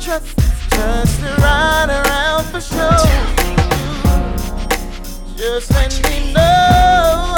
just to ride around for show. Just let me know.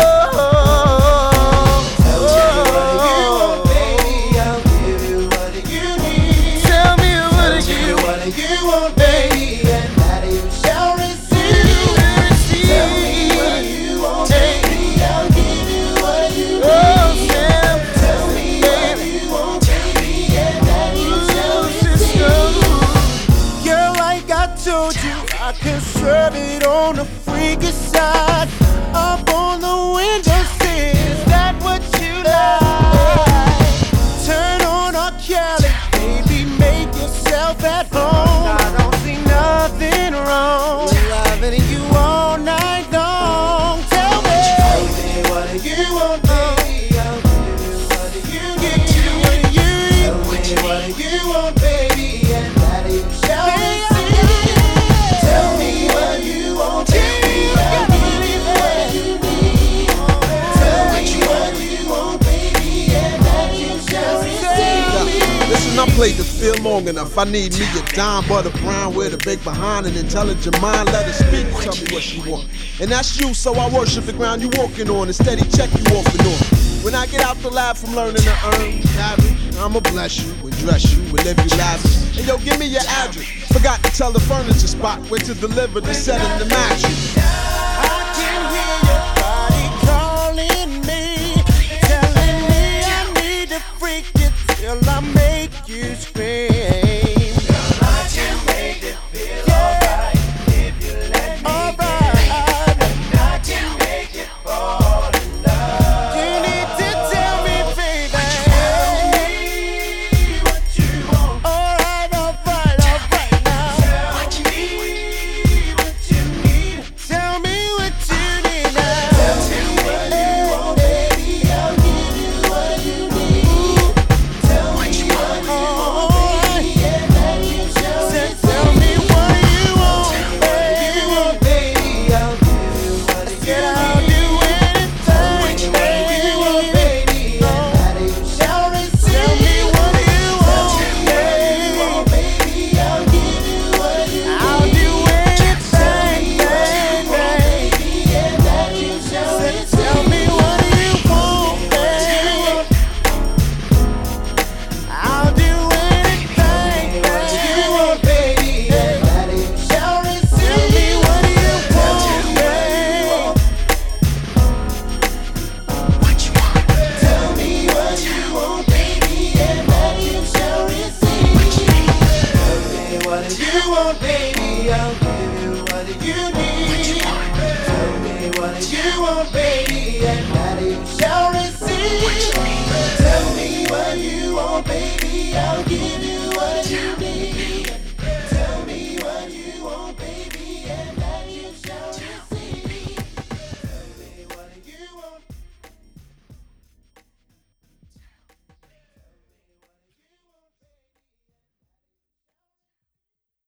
Tell me what you want, baby. I'll give you what you need. Tell me what you want, baby, and that you shall receive. Tell me what you want, baby. I'll give you what you need. Tell me what you want, baby, and that you shall receive. Girl, like I told you, I can serve it on the freaky side. Up on the windowsill, is that what you like? Turn on our Cali, baby, make yourself at home. I don't see nothing wrong with loving you all night long. Tell me what you want, baby. I'll give you what you need. Tell me what you want, baby, and that you shall receive. Tell me what you want, baby. I'll give you what you need. Tell me what you want, baby, and that you shall receive. Listen, I played the field long enough. I need me a dime, butter brown with a big behind, an intelligent mind. Let her speak, tell me what she want. And that's you, so I worship the ground you walking on and steady check you off and on. When I get out the lab from learning to earn cabbage, I'ma bless you and dress you and live you lavish. And yo, give me your address. Forgot to tell the furniture spot where to deliver the set and the mattress. I can hear your body calling me, telling me I need to freak you till I make you scream. I can make it feel alright if you let me. Alright, And I can make it fall in love. you need to tell me, baby. Tell me what you want. Alright now. Tell me what you need. Tell me what you need now. Tell me what you want, baby. I'll give you what you need. Tell me what you want, baby, and that you shall receive. Tell me what you want, You want, baby, I'll give you what you Said need. I'll do anything, You want, baby, and that you shall receive. Tell me what you want, You want, baby, I'll give you what you need. I'll do anything, Baby, and that you shall receive. Tell me what you want, baby. I'll do anything, You want, baby, and that you shall receive. Tell me what you want, baby. Tell me what you want, baby, and that you shall receive. Tell me what you want, baby, I'll give you what you need. Tell me what you want, baby, and that you shall receive. Tell me what you want, baby, I'll give you what you need.